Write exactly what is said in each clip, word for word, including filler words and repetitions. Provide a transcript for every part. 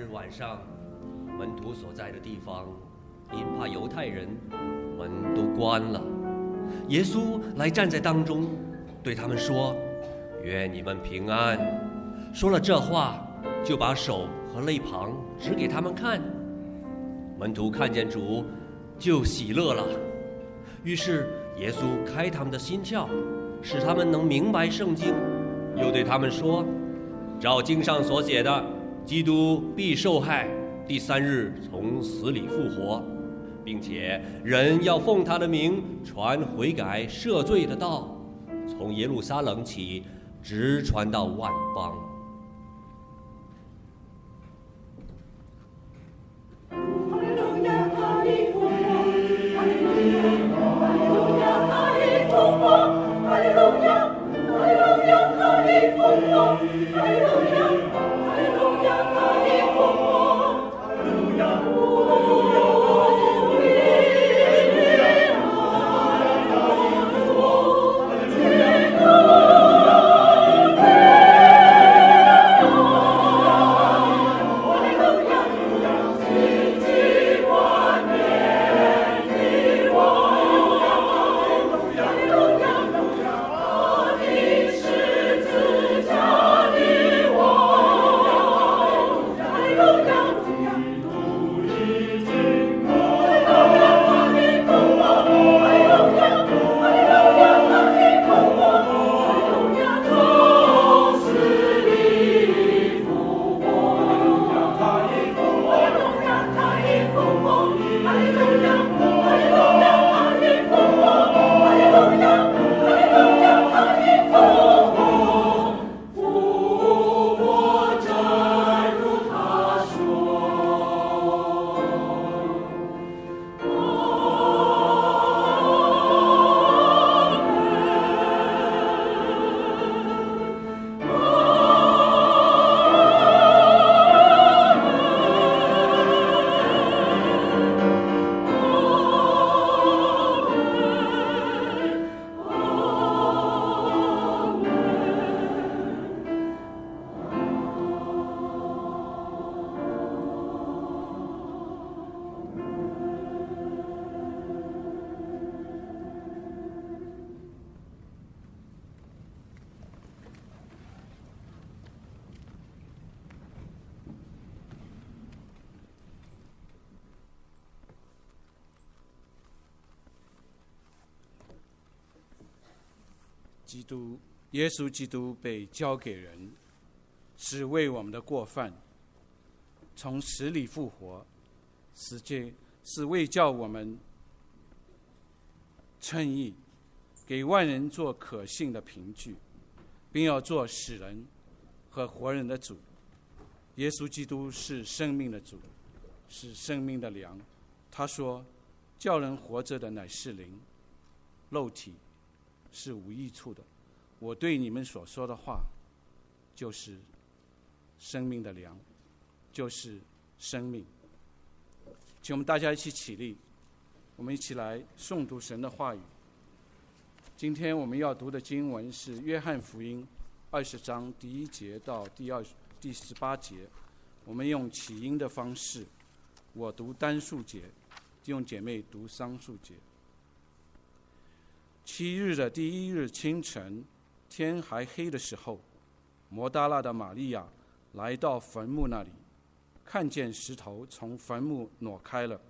日晚上，门徒所在的地方，因怕犹太人，门都关了。耶稣来站在当中，对他们说：“愿你们平安。”说了这话，就把手和肋旁指给他们看。门徒看见主，就喜乐了。于是耶稣开他们的心窍，使他们能明白圣经，又对他们说：“照经上所写的，基督必受害，第三日从死里复活，并且人要奉他的名传悔改赦罪的道，从耶路撒冷起，直传到万邦。” 基督，耶稣基督被交给人，是为我们的过犯从死里复活，实际是为叫我们称义，给万人做可信的凭据，并要做死人和活人的主。耶稣基督是生命的主，是生命的粮。他说：“叫人活着的乃是灵，肉体是无益处的。我对你们所说的话，就是生命的粮，就是生命。”请我们大家一起起立，我们一起来诵读神的话语。今天我们要读的经文是约翰福音二十章第一节到第二第十八节。我们用起音的方式，我读单数节，弟兄姐妹读双数节。七日的第一日清晨，天还黑的时候，摩大拉的玛利亚来到坟墓那里，看见石头从坟墓挪开了。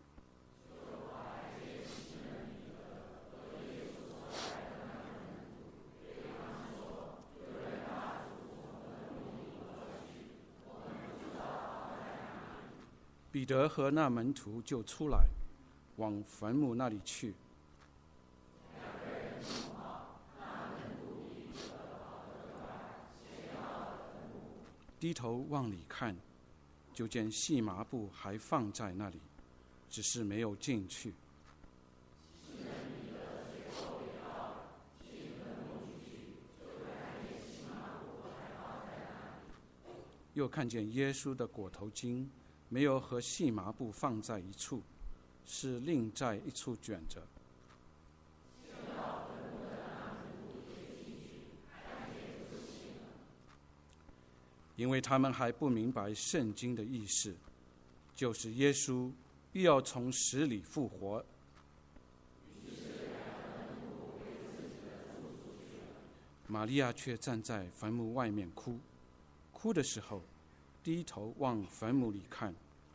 彼得和那门徒就出来，往坟墓那里去。低头往里看，就见细麻布还放在那里，只是没有进去。又看见耶稣的裹头巾没有和细麻布放在一处，是另在一处卷着。 因为他们还不明白圣经的意思，就是耶稣必要从死里复活。玛利亚却站在坟墓外面哭，哭的时候低头往坟墓里看。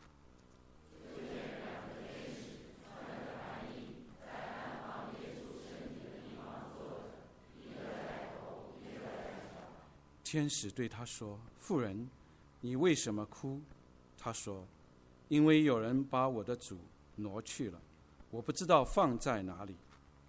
天使对他说：“妇人，你为什么哭？”他说：“因为有人把我的主挪去了，我不知道放在哪里。”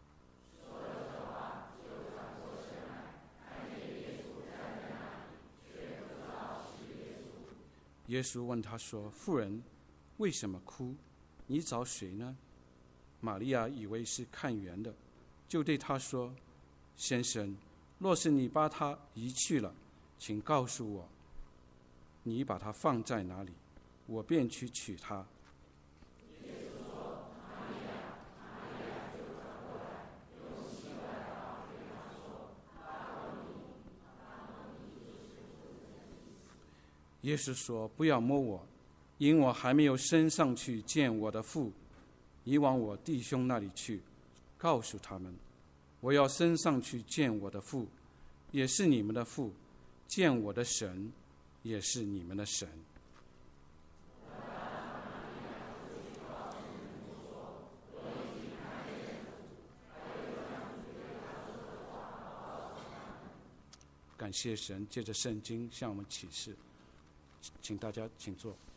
耶稣问他说：“妇人，为什么哭？你找谁呢？”玛利亚以为是看园的，就对他说：“先生，若是你把他移去了，请告诉我，你把它放在哪里，我便去取它。”耶稣说：“不要摸我，因我还没有升上去见我的父。你往我弟兄那里去，告诉他们，我要升上去见我的父，也是你们的父；见我的神，也是你们的神。”感谢神，借着圣经向我们启示。请大家请坐。